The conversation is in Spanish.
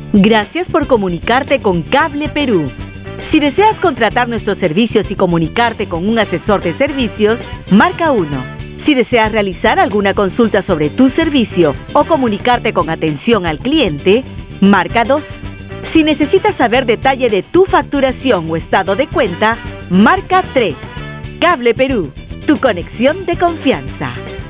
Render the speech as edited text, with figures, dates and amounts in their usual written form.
Gracias por comunicarte con Cable Perú. Si deseas contratar nuestros servicios y comunicarte con un asesor de servicios, marca 1. Si deseas realizar alguna consulta sobre tu servicio o comunicarte con atención al cliente, marca 2. Si necesitas saber detalle de tu facturación o estado de cuenta, marca 3. Cable Perú, tu conexión de confianza.